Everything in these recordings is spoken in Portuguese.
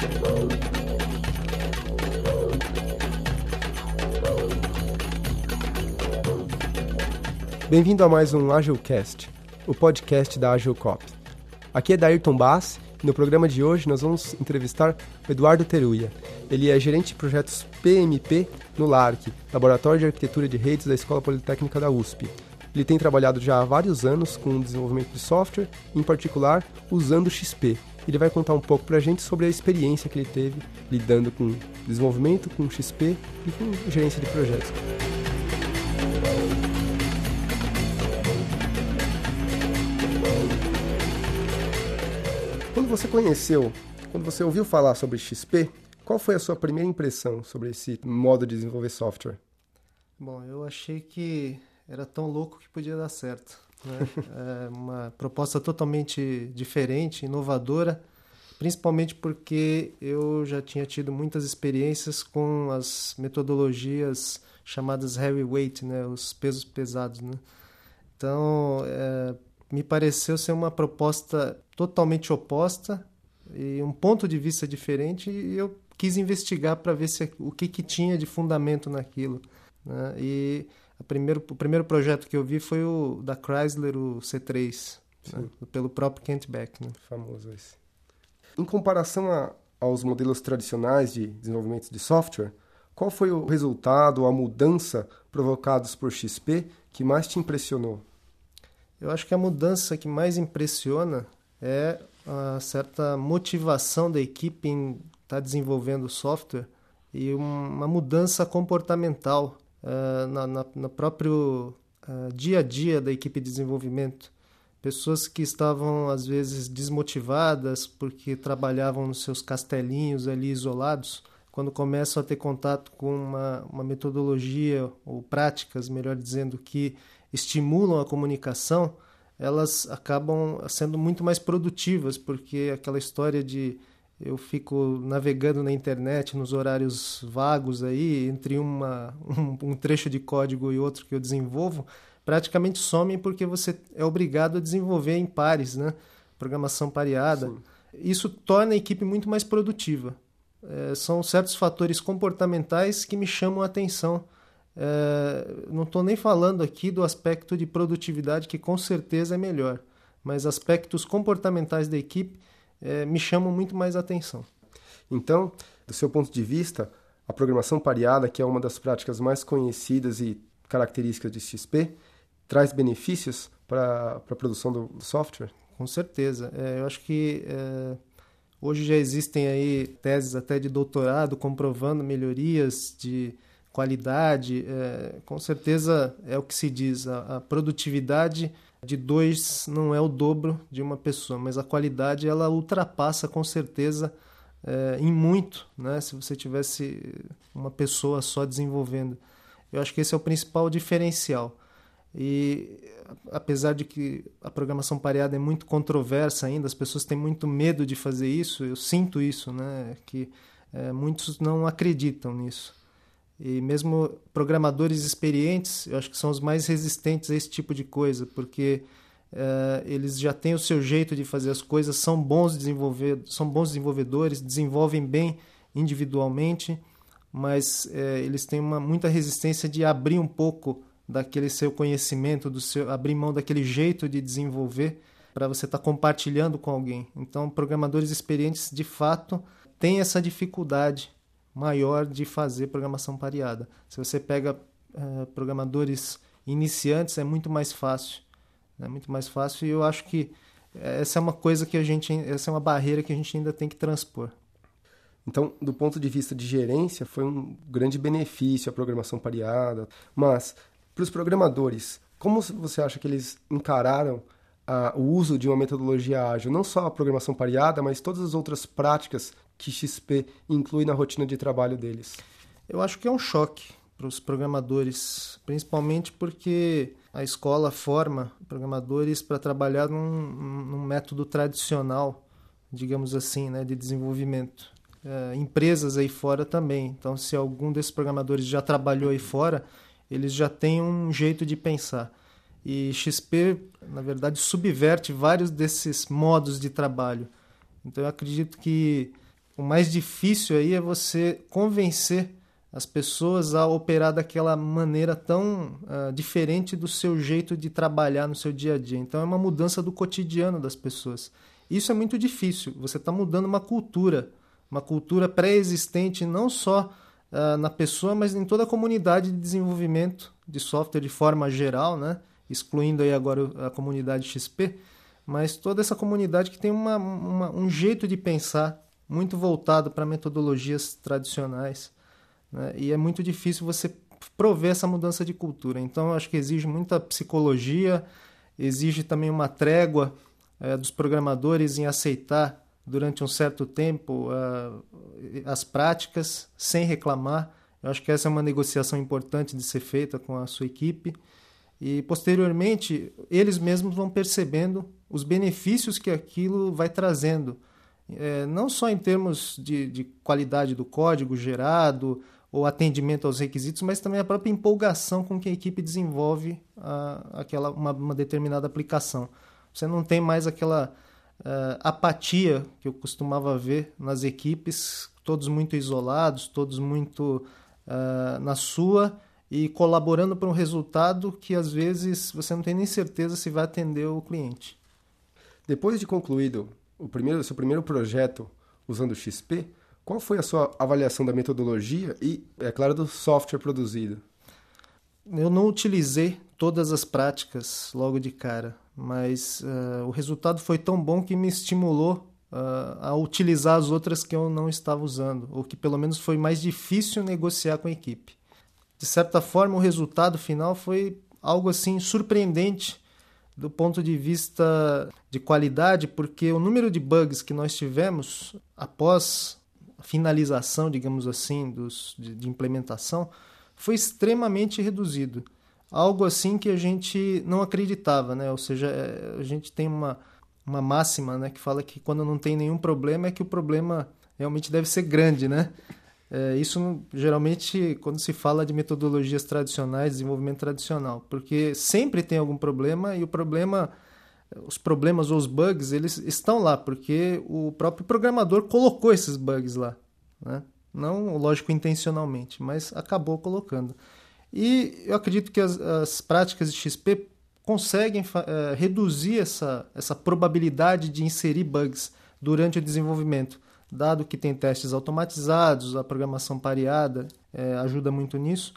Bem-vindo a mais um AgileCast, o podcast da AgileCop. Aqui é Dairton Bass e no programa de hoje nós vamos entrevistar o Eduardo Teruya. Ele é gerente de projetos PMP no LARC, Laboratório de Arquitetura de Redes da Escola Politécnica da USP. Ele tem trabalhado já há vários anos com o desenvolvimento de software, em particular usando o XP. Ele vai contar um pouco para a gente sobre a experiência que ele teve lidando com desenvolvimento, com XP e com gerência de projetos. Quando você ouviu falar sobre XP, qual foi a sua primeira impressão sobre esse modo de desenvolver software? Bom, eu achei que era tão louco que podia dar certo, né? É uma proposta totalmente diferente, inovadora, principalmente porque eu já tinha tido muitas experiências com as metodologias chamadas heavyweight, né? Os pesos pesados, né? Então, me pareceu ser uma proposta totalmente oposta e um ponto de vista diferente, e eu quis investigar para ver o que tinha de fundamento naquilo, né? E o primeiro projeto que eu vi foi o da Chrysler, o C3, né? Pelo próprio Kent Beck, né? Famoso esse. Em comparação aos modelos tradicionais de desenvolvimento de software, qual foi o resultado, a mudança provocados por XP que mais te impressionou? Eu acho que a mudança que mais impressiona é a certa motivação da equipe em estar desenvolvendo software e uma mudança comportamental no próprio dia a dia da equipe de desenvolvimento. Pessoas que estavam, às vezes, desmotivadas porque trabalhavam nos seus castelinhos ali isolados, quando começam a ter contato com uma metodologia ou práticas, melhor dizendo, que estimulam a comunicação, elas acabam sendo muito mais produtivas, porque aquela história de eu fico navegando na internet nos horários vagos aí, entre um trecho de código e outro que eu desenvolvo, praticamente somem porque você é obrigado a desenvolver em pares, né? Programação pareada. Sim. Isso torna a equipe muito mais produtiva. São certos fatores comportamentais que me chamam a atenção. Não estou nem falando aqui do aspecto de produtividade, que com certeza é melhor, mas aspectos comportamentais da equipe me chamam muito mais a atenção. Então, do seu ponto de vista, a programação pareada, que é uma das práticas mais conhecidas e características de XP, traz benefícios para a produção do software? Com certeza. Eu acho que hoje já existem aí teses até de doutorado comprovando melhorias de qualidade. Com certeza é o que se diz, a produtividade de 2 não é o dobro de uma pessoa, mas a qualidade ela ultrapassa com certeza em muito, né? Se você tivesse uma pessoa só desenvolvendo. Eu acho que esse é o principal diferencial. E apesar de que a programação pareada é muito controversa ainda, as pessoas têm muito medo de fazer isso, eu sinto isso, né? Que muitos não acreditam nisso. E mesmo programadores experientes, eu acho que são os mais resistentes a esse tipo de coisa, porque eles já têm o seu jeito de fazer as coisas, são bons desenvolvedores, desenvolvem bem individualmente, mas eles têm muita resistência de abrir um pouco daquele seu conhecimento, abrir mão daquele jeito de desenvolver para você estar compartilhando com alguém. Então, programadores experientes, de fato, têm essa dificuldade maior de fazer programação pareada. Se você pega programadores iniciantes, é muito mais fácil. É muito mais fácil, e eu acho que essa é uma coisa essa é uma barreira que a gente ainda tem que transpor. Então, do ponto de vista de gerência, foi um grande benefício a programação pareada, mas para os programadores, como você acha que eles encararam o uso de uma metodologia ágil, não só a programação pareada, mas todas as outras práticas que XP inclui na rotina de trabalho deles? Eu acho que é um choque para os programadores, principalmente porque a escola forma programadores para trabalhar num método tradicional, digamos assim, né, de desenvolvimento. Empresas aí fora também. Então, se algum desses programadores já trabalhou aí fora, eles já têm um jeito de pensar. E XP, na verdade, subverte vários desses modos de trabalho. Então, eu acredito que o mais difícil aí é você convencer as pessoas a operar daquela maneira tão diferente do seu jeito de trabalhar no seu dia a dia. Então é uma mudança do cotidiano das pessoas. Isso é muito difícil. Você está mudando uma cultura pré-existente não só na pessoa, mas em toda a comunidade de desenvolvimento de software de forma geral, né? Excluindo aí agora a comunidade XP, mas toda essa comunidade que tem um jeito de pensar muito voltado para metodologias tradicionais, né? E é muito difícil você prover essa mudança de cultura. Então, eu acho que exige muita psicologia, exige também uma trégua dos programadores em aceitar durante um certo tempo as práticas sem reclamar. Eu acho que essa é uma negociação importante de ser feita com a sua equipe. E, posteriormente, eles mesmos vão percebendo os benefícios que aquilo vai trazendo. Não só em termos de qualidade do código gerado ou atendimento aos requisitos, mas também a própria empolgação com que a equipe desenvolve uma determinada aplicação. Você não tem mais aquela apatia que eu costumava ver nas equipes, todos muito isolados, todos muito na sua e colaborando para um resultado que às vezes você não tem nem certeza se vai atender o cliente. Depois de concluído o seu primeiro projeto usando o XP, qual foi a sua avaliação da metodologia e, é claro, do software produzido? Eu não utilizei todas as práticas logo de cara, mas o resultado foi tão bom que me estimulou a utilizar as outras que eu não estava usando, ou que pelo menos foi mais difícil negociar com a equipe. De certa forma, o resultado final foi algo assim surpreendente do ponto de vista de qualidade, porque o número de bugs que nós tivemos após a finalização, digamos assim, de implementação, foi extremamente reduzido. Algo assim que a gente não acreditava, né? Ou seja, a gente tem uma máxima, né, que fala que quando não tem nenhum problema é que o problema realmente deve ser grande, né? Isso geralmente quando se fala de metodologias tradicionais, desenvolvimento tradicional, porque sempre tem algum problema e os problemas ou os bugs, eles estão lá porque o próprio programador colocou esses bugs lá, né? Não, lógico, intencionalmente, mas acabou colocando. E eu acredito que as práticas de XP conseguem reduzir essa probabilidade de inserir bugs durante o desenvolvimento, dado que tem testes automatizados, a programação pareada ajuda muito nisso.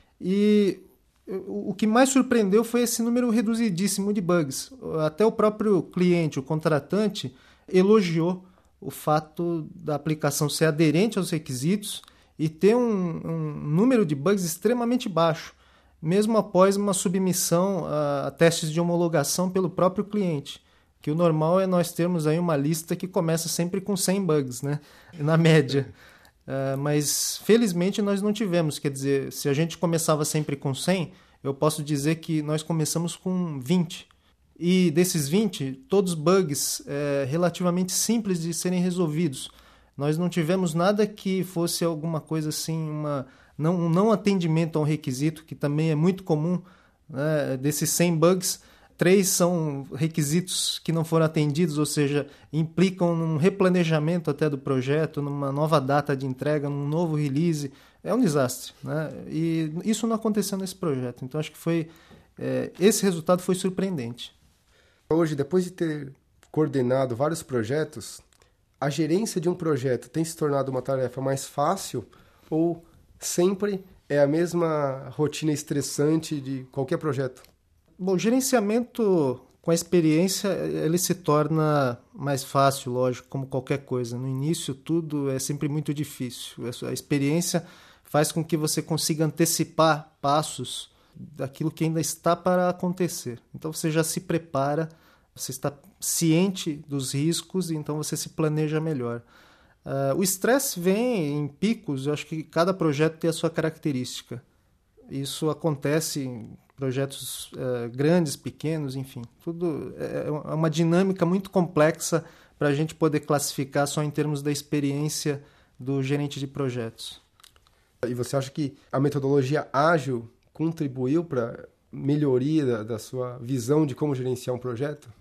E o que mais surpreendeu foi esse número reduzidíssimo de bugs. Até o próprio cliente, o contratante, elogiou o fato da aplicação ser aderente aos requisitos e ter um número de bugs extremamente baixo, mesmo após uma submissão a testes de homologação pelo próprio cliente. Que o normal é nós termos aí uma lista que começa sempre com 100 bugs, né? Na média. Mas, felizmente, nós não tivemos. Quer dizer, se a gente começava sempre com 100, eu posso dizer que nós começamos com 20. E desses 20, todos bugs relativamente simples de serem resolvidos. Nós não tivemos nada que fosse alguma coisa assim, um não atendimento a um requisito, que também é muito comum, né? Desses 100 bugs, 3 são requisitos que não foram atendidos, ou seja, implicam num replanejamento até do projeto, numa nova data de entrega, num novo release. É um desastre, né? E isso não aconteceu nesse projeto. Então, acho que esse resultado foi surpreendente. Hoje, depois de ter coordenado vários projetos, a gerência de um projeto tem se tornado uma tarefa mais fácil ou sempre é a mesma rotina estressante de qualquer projeto? Bom, o gerenciamento com a experiência ele se torna mais fácil, lógico, como qualquer coisa. No início tudo é sempre muito difícil. A experiência faz com que você consiga antecipar passos daquilo que ainda está para acontecer. Então você já se prepara, você está ciente dos riscos, então você se planeja melhor. O estresse vem em picos, eu acho que cada projeto tem a sua característica. Isso acontece em projetos grandes, pequenos, enfim. Tudo é uma dinâmica muito complexa para a gente poder classificar só em termos da experiência do gerente de projetos. E você acha que a metodologia ágil contribuiu para a melhoria da sua visão de como gerenciar um projeto?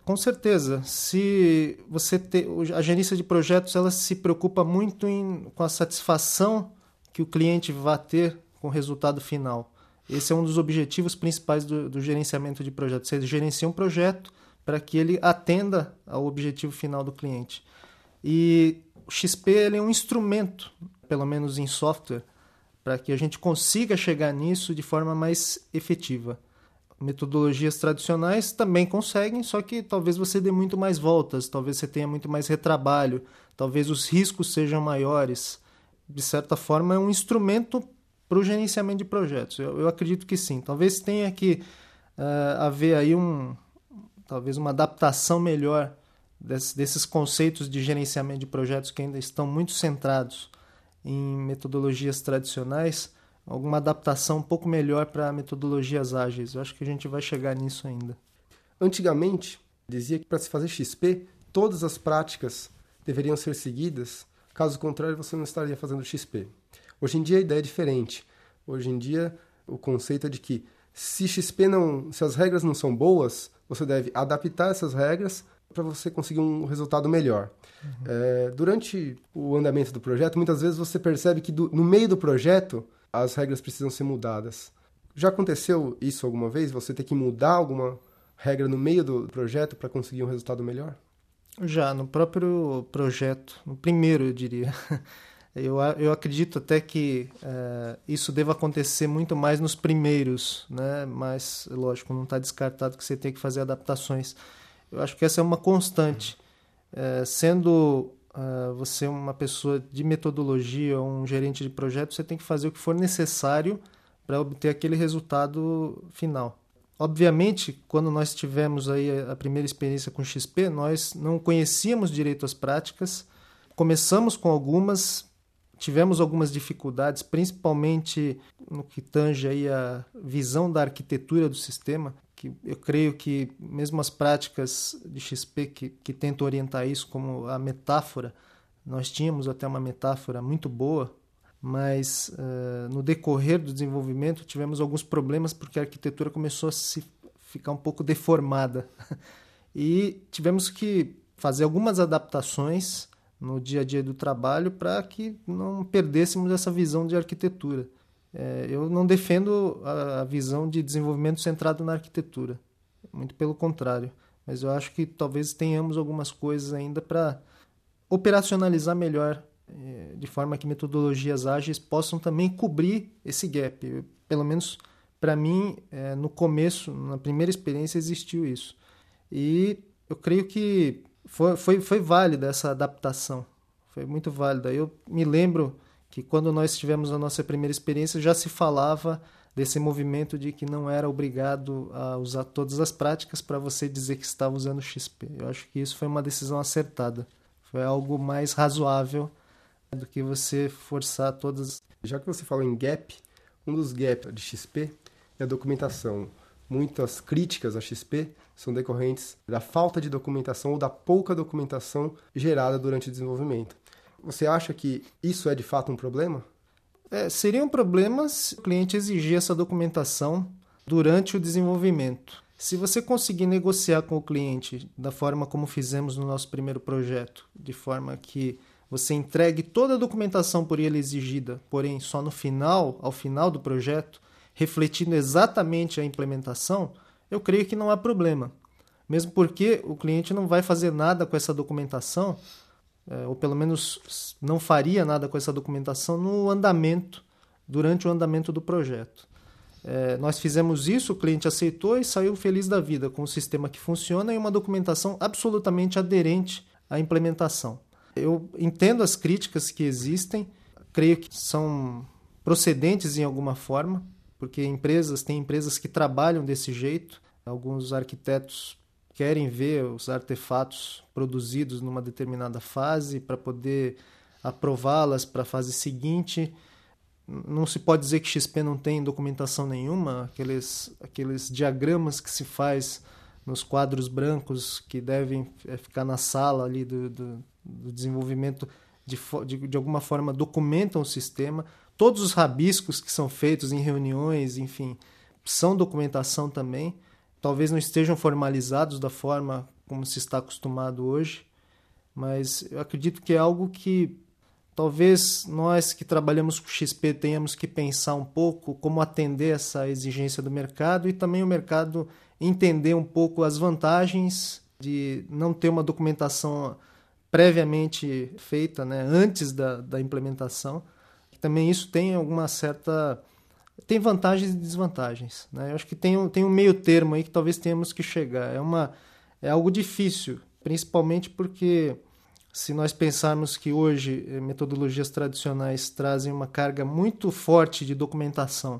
Com certeza. Se você a gerência de projetos, ela se preocupa muito com a satisfação que o cliente vai ter com o resultado final. Esse é um dos objetivos principais do gerenciamento de projetos. Você gerencia um projeto para que ele atenda ao objetivo final do cliente. E o XP ele é um instrumento, pelo menos em software, para que a gente consiga chegar nisso de forma mais efetiva. Metodologias tradicionais também conseguem, só que talvez você dê muito mais voltas, talvez você tenha muito mais retrabalho, talvez os riscos sejam maiores. De certa forma, é um instrumento para o gerenciamento de projetos. Eu acredito que sim. Talvez tenha que haver aí talvez uma adaptação melhor desses conceitos de gerenciamento de projetos que ainda estão muito centrados em metodologias tradicionais, alguma adaptação um pouco melhor para metodologias ágeis. Eu acho que a gente vai chegar nisso ainda. Antigamente, dizia que para se fazer XP, todas as práticas deveriam ser seguidas, caso contrário você não estaria fazendo XP. Hoje em dia a ideia é diferente. Hoje em dia o conceito é de que se as regras não são boas, você deve adaptar essas regras para você conseguir um resultado melhor. Durante o andamento do projeto, muitas vezes você percebe que no meio do projeto as regras precisam ser mudadas. Já aconteceu isso alguma vez? Você ter que mudar alguma regra no meio do projeto para conseguir um resultado melhor? Já, no próprio projeto, no primeiro, eu diria. Eu acredito até que isso deva acontecer muito mais nos primeiros, né? Mas, lógico, não está descartado que você tem que fazer adaptações. Eu acho que essa é uma constante. Sendo você uma pessoa de metodologia ou um gerente de projeto, você tem que fazer o que for necessário para obter aquele resultado final. Obviamente, quando nós tivemos aí a primeira experiência com XP, nós não conhecíamos direito as práticas, começamos com algumas, tivemos algumas dificuldades, principalmente no que tange aí a visão da arquitetura do sistema, que eu creio que mesmo as práticas de XP que tentam orientar isso, como a metáfora, nós tínhamos até uma metáfora muito boa, mas no decorrer do desenvolvimento tivemos alguns problemas porque a arquitetura começou a ficar um pouco deformada e tivemos que fazer algumas adaptações no dia a dia do trabalho para que não perdêssemos essa visão de arquitetura. Eu não defendo a visão de desenvolvimento centrado na arquitetura, muito pelo contrário, mas eu acho que talvez tenhamos algumas coisas ainda para operacionalizar melhor, de forma que metodologias ágeis possam também cobrir esse gap. Pelo menos para mim, no começo, na primeira experiência, existiu isso. E eu creio que foi válida essa adaptação, foi muito válida. Eu me lembro que quando nós tivemos a nossa primeira experiência, já se falava desse movimento de que não era obrigado a usar todas as práticas para você dizer que estava usando XP. Eu acho que isso foi uma decisão acertada. Foi algo mais razoável do que você forçar todas. Já que você falou em gap, um dos gaps de XP é a documentação. Muitas críticas a XP são decorrentes da falta de documentação ou da pouca documentação gerada durante o desenvolvimento. Você acha que isso é de fato um problema? Seria um problema se o cliente exigir essa documentação durante o desenvolvimento. Se você conseguir negociar com o cliente da forma como fizemos no nosso primeiro projeto, de forma que você entregue toda a documentação por ele exigida, porém só no final, ao final do projeto, refletindo exatamente a implementação, eu creio que não há problema. Mesmo porque o cliente não vai fazer nada com essa documentação, ou pelo menos não faria nada com essa documentação durante o andamento do projeto. Nós fizemos isso, o cliente aceitou e saiu feliz da vida com um sistema que funciona e uma documentação absolutamente aderente à implementação. Eu entendo as críticas que existem, creio que são procedentes em alguma forma, porque tem empresas que trabalham desse jeito. Alguns arquitetos querem ver os artefatos produzidos numa determinada fase para poder aprová-las para a fase seguinte. Não se pode dizer que XP não tem documentação nenhuma, aqueles diagramas que se faz nos quadros brancos que devem ficar na sala ali do desenvolvimento, de alguma forma documentam o sistema. Todos os rabiscos que são feitos em reuniões, enfim, são documentação também. Talvez não estejam formalizados da forma como se está acostumado hoje, mas eu acredito que é algo que talvez nós que trabalhamos com XP tenhamos que pensar um pouco como atender essa exigência do mercado e também o mercado entender um pouco as vantagens de não ter uma documentação previamente feita, né, antes da implementação. Também isso tem alguma certa... tem vantagens e desvantagens, né? Eu acho que tem um meio termo aí que talvez tenhamos que chegar. É algo difícil, principalmente porque se nós pensarmos que hoje metodologias tradicionais trazem uma carga muito forte de documentação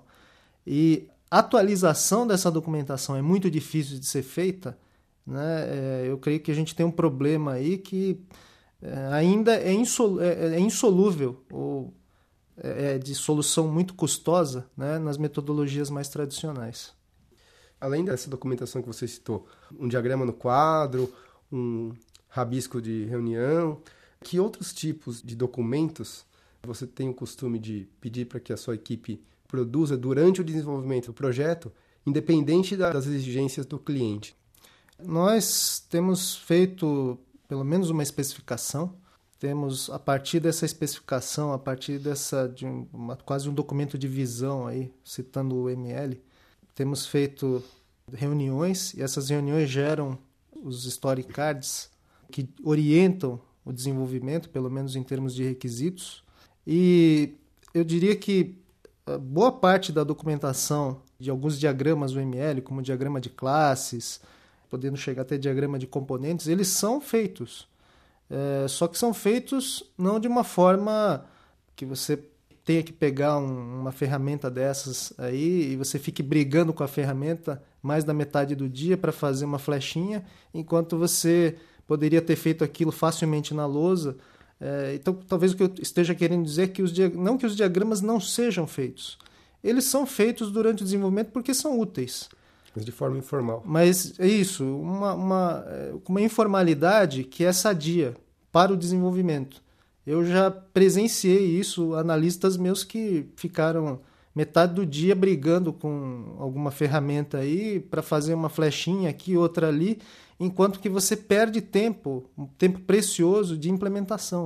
e a atualização dessa documentação é muito difícil de ser feita, né? Eu creio que a gente tem um problema aí que ainda é insolúvel ou de solução muito custosa, né, nas metodologias mais tradicionais. Além dessa documentação que você citou, um diagrama no quadro, um rabisco de reunião, que outros tipos de documentos você tem o costume de pedir para que a sua equipe produza durante o desenvolvimento do projeto, independente das exigências do cliente? Nós temos feito pelo menos uma especificação. Temos, a partir dessa especificação, a partir quase um documento de visão, aí, citando o ML, temos feito reuniões, e essas reuniões geram os story cards que orientam o desenvolvimento, pelo menos em termos de requisitos. E eu diria que boa parte da documentação de alguns diagramas do ML, como diagrama de classes, podendo chegar até diagrama de componentes, eles são feitos. Só que são feitos não de uma forma que você tenha que pegar uma ferramenta dessas aí e você fique brigando com a ferramenta mais da metade do dia para fazer uma flechinha, enquanto você poderia ter feito aquilo facilmente na lousa. Então, talvez o que eu esteja querendo dizer é que não que os diagramas não sejam feitos. Eles são feitos durante o desenvolvimento porque são úteis. Mas de forma informal. Mas é isso, uma informalidade que é sadia para o desenvolvimento. Eu já presenciei isso, analistas meus que ficaram metade do dia brigando com alguma ferramenta aí para fazer uma flechinha aqui, outra ali, enquanto que você perde tempo, um tempo precioso de implementação.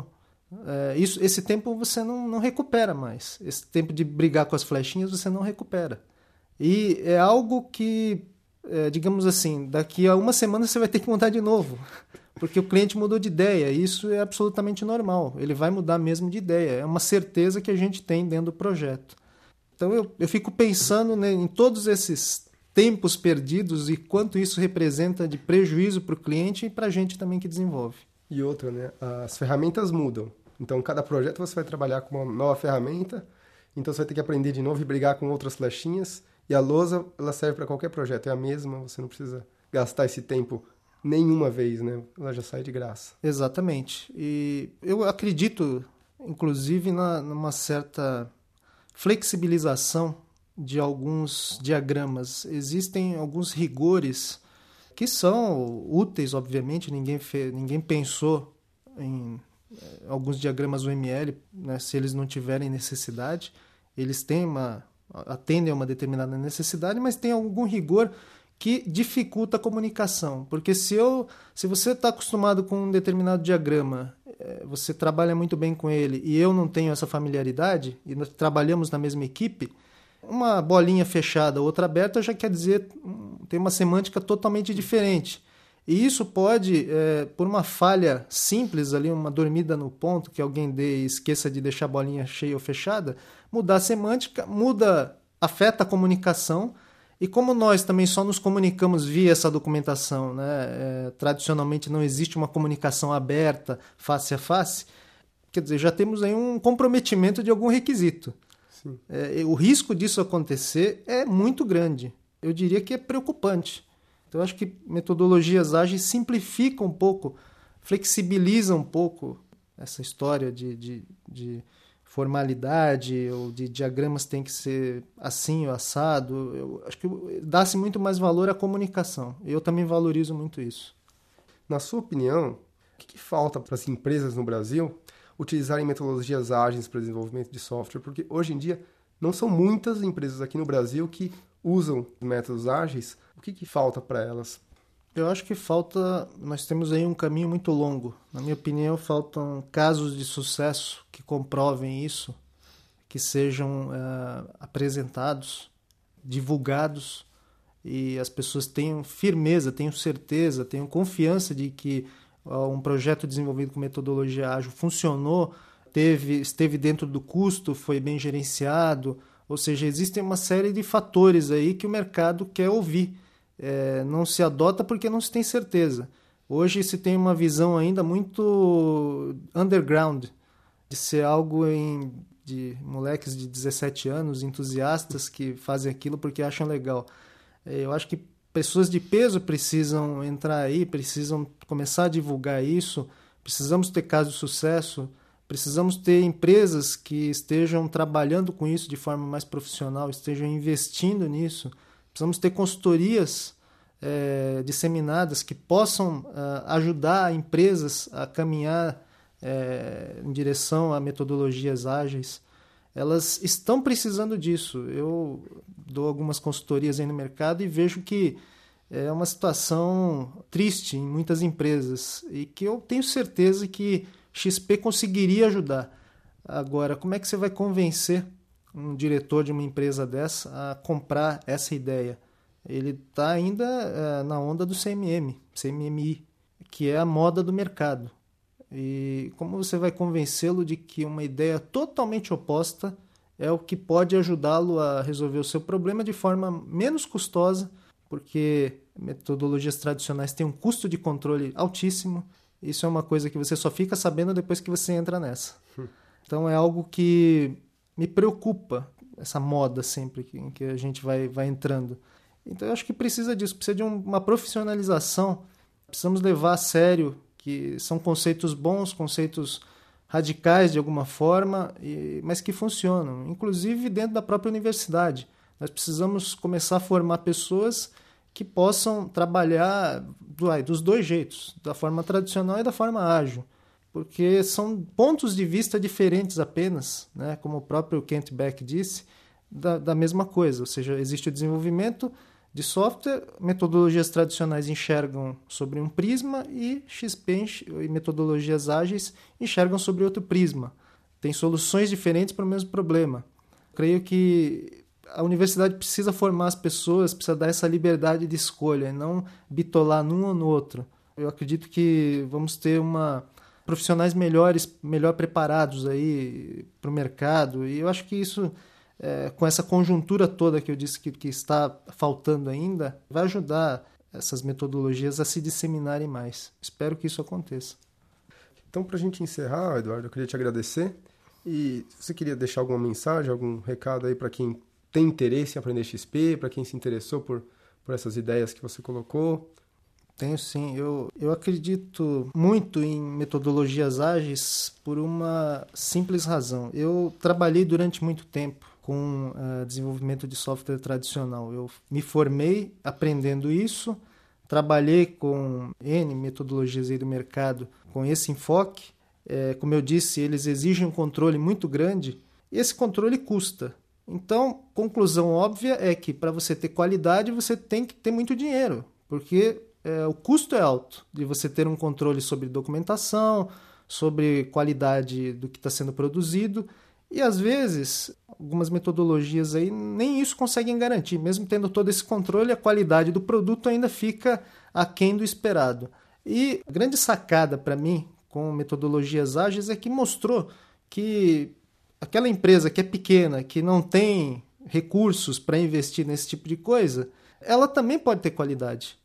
Esse tempo você não recupera mais. Esse tempo de brigar com as flechinhas você não recupera. E é algo que, digamos assim, daqui a uma semana você vai ter que montar de novo, porque o cliente mudou de ideia. Isso é absolutamente normal. Ele vai mudar mesmo de ideia. É uma certeza que a gente tem dentro do projeto. Então eu fico pensando, né, em todos esses tempos perdidos e quanto isso representa de prejuízo para o cliente e para a gente também que desenvolve. E outra, né? As ferramentas mudam. Então, cada projeto você vai trabalhar com uma nova ferramenta, então você vai ter que aprender de novo e brigar com outras flechinhas. E a lousa, ela serve para qualquer projeto, é a mesma, você não precisa gastar esse tempo nenhuma vez, né? Ela já sai de graça. Exatamente. E eu acredito, inclusive, numa certa flexibilização de alguns diagramas. Existem alguns rigores que são úteis, obviamente, ninguém pensou em alguns diagramas UML, né, se eles não tiverem necessidade, eles atendem a uma determinada necessidade, mas tem algum rigor que dificulta a comunicação, porque se você está acostumado com um determinado diagrama, você trabalha muito bem com ele e eu não tenho essa familiaridade, e nós trabalhamos na mesma equipe, uma bolinha fechada, outra aberta, já quer dizer, tem uma semântica totalmente diferente. E isso pode, por uma falha simples, ali, uma dormida no ponto, que alguém dê e esqueça de deixar a bolinha cheia ou fechada, mudar a semântica, afeta a comunicação. E como nós também só nos comunicamos via essa documentação, né? Tradicionalmente não existe uma comunicação aberta, face a face, quer dizer, já temos aí um comprometimento de algum requisito. O risco disso acontecer é muito grande. Eu diria que é preocupante. Então, eu acho que metodologias ágeis simplificam um pouco, flexibilizam um pouco essa história de formalidade ou de diagramas tem que ser assim ou assado. Eu acho que dá-se muito mais valor à comunicação. Eu também valorizo muito isso. Na sua opinião, o que falta para as empresas no Brasil utilizarem metodologias ágeis para o desenvolvimento de software? Porque hoje em dia não são muitas empresas aqui no Brasil que usam métodos ágeis. O que falta para elas? Eu acho que nós temos aí um caminho muito longo. Na minha opinião, faltam casos de sucesso que comprovem isso, que sejam apresentados, divulgados, e as pessoas tenham firmeza, tenham certeza, tenham confiança de que um projeto desenvolvido com metodologia ágil funcionou, esteve dentro do custo, foi bem gerenciado, ou seja, existem uma série de fatores aí que o mercado quer ouvir. Não se adota porque não se tem certeza. Hoje se tem uma visão ainda muito underground, de ser algo de moleques de 17 anos, entusiastas que fazem aquilo porque acham legal. Eu acho que pessoas de peso precisam entrar aí, precisam começar a divulgar isso, precisamos ter casos de sucesso, precisamos ter empresas que estejam trabalhando com isso de forma mais profissional, estejam investindo nisso. Precisamos ter consultorias disseminadas que possam ajudar empresas a caminhar em direção a metodologias ágeis. Elas estão precisando disso. Eu dou algumas consultorias aí no mercado e vejo que é uma situação triste em muitas empresas e que eu tenho certeza que XP conseguiria ajudar. Agora, como é que você vai convencer um diretor de uma empresa dessa a comprar essa ideia? Ele está ainda na onda do CMMI, que é a moda do mercado. E como você vai convencê-lo de que uma ideia totalmente oposta é o que pode ajudá-lo a resolver o seu problema de forma menos custosa, porque metodologias tradicionais têm um custo de controle altíssimo. Isso é uma coisa que você só fica sabendo depois que você entra nessa. Então é algo que me preocupa, essa moda sempre em que a gente vai entrando. Então eu acho que precisa disso, precisa de uma profissionalização. Precisamos levar a sério que são conceitos bons, conceitos radicais de alguma forma, mas que funcionam, inclusive dentro da própria universidade. Nós precisamos começar a formar pessoas que possam trabalhar dos dois jeitos, da forma tradicional e da forma ágil, porque são pontos de vista diferentes apenas, né? Como o próprio Kent Beck disse, da mesma coisa, ou seja, existe o desenvolvimento de software, metodologias tradicionais enxergam sobre um prisma e XP e metodologias ágeis enxergam sobre outro prisma. Tem soluções diferentes para o mesmo problema. Creio que a universidade precisa formar as pessoas, precisa dar essa liberdade de escolha, e não bitolar num ou no outro. Eu acredito que vamos ter profissionais melhor preparados aí para o mercado, e eu acho que isso, com essa conjuntura toda que eu disse que está faltando ainda, vai ajudar essas metodologias a se disseminarem mais. Espero que isso aconteça. Então, para a gente encerrar, Eduardo, eu queria te agradecer. E você queria deixar alguma mensagem, algum recado aí para quem tem interesse em aprender XP, para quem se interessou por essas ideias que você colocou? Tenho sim. Eu acredito muito em metodologias ágeis por uma simples razão. Eu trabalhei durante muito tempo com desenvolvimento de software tradicional. Eu me formei aprendendo isso, trabalhei com N metodologias aí do mercado com esse enfoque. Como eu disse, eles exigem um controle muito grande e esse controle custa. Então, conclusão óbvia é que para você ter qualidade, você tem que ter muito dinheiro, porque o custo é alto de você ter um controle sobre documentação, sobre qualidade do que está sendo produzido. E, às vezes, algumas metodologias aí nem isso conseguem garantir. Mesmo tendo todo esse controle, a qualidade do produto ainda fica aquém do esperado. E a grande sacada para mim com metodologias ágeis é que mostrou que aquela empresa que é pequena, que não tem recursos para investir nesse tipo de coisa, ela também pode ter qualidade.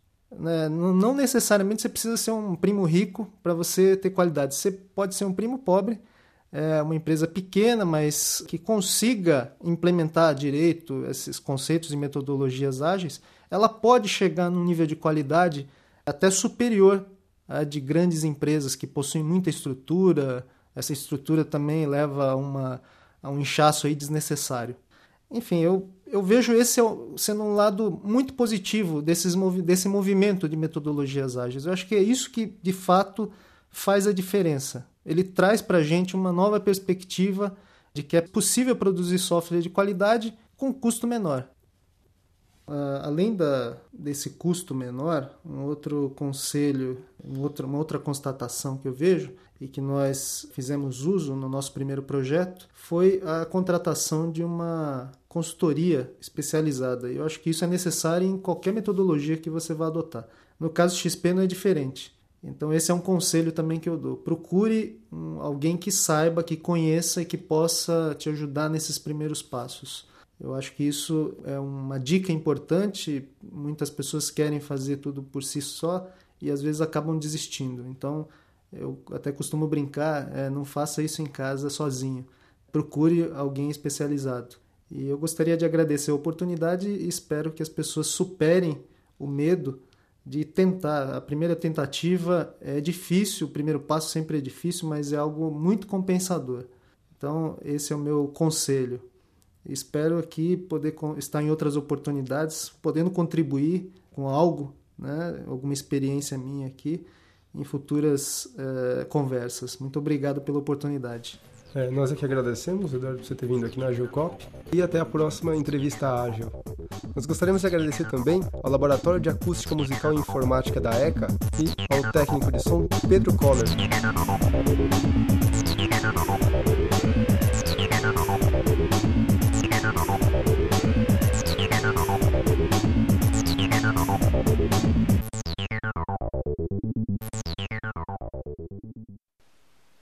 Não necessariamente você precisa ser um primo rico para você ter qualidade. Você pode ser um primo pobre, uma empresa pequena, mas que consiga implementar direito esses conceitos e metodologias ágeis, ela pode chegar num nível de qualidade até superior à de grandes empresas que possuem muita estrutura. Essa estrutura também leva a um inchaço aí desnecessário. Enfim, eu vejo esse sendo um lado muito positivo desse movimento de metodologias ágeis. Eu acho que é isso que, de fato, faz a diferença. Ele traz para a gente uma nova perspectiva de que é possível produzir software de qualidade com custo menor. Além desse custo menor, um outro conselho, uma outra constatação que eu vejo e que nós fizemos uso no nosso primeiro projeto foi a contratação de uma consultoria especializada. Eu acho que isso é necessário em qualquer metodologia que você vá adotar. No caso XP não é diferente. Então esse é um conselho também que eu dou. Procure alguém que saiba, que conheça e que possa te ajudar nesses primeiros passos. Eu acho que isso é uma dica importante. Muitas pessoas querem fazer tudo por si só e às vezes acabam desistindo. Então, eu até costumo brincar, não faça isso em casa sozinho. Procure alguém especializado. E eu gostaria de agradecer a oportunidade e espero que as pessoas superem o medo de tentar. A primeira tentativa é difícil, o primeiro passo sempre é difícil, mas é algo muito compensador. Então, esse é o meu conselho. Espero aqui poder estar em outras oportunidades, podendo contribuir com algo, né, alguma experiência minha aqui, em futuras conversas. Muito obrigado pela oportunidade. Nós aqui agradecemos, Eduardo, por você ter vindo aqui na AgilCop e até a próxima entrevista ágil. Nós gostaríamos de agradecer também ao Laboratório de Acústica Musical e Informática da ECA e ao técnico de som Pedro Coller.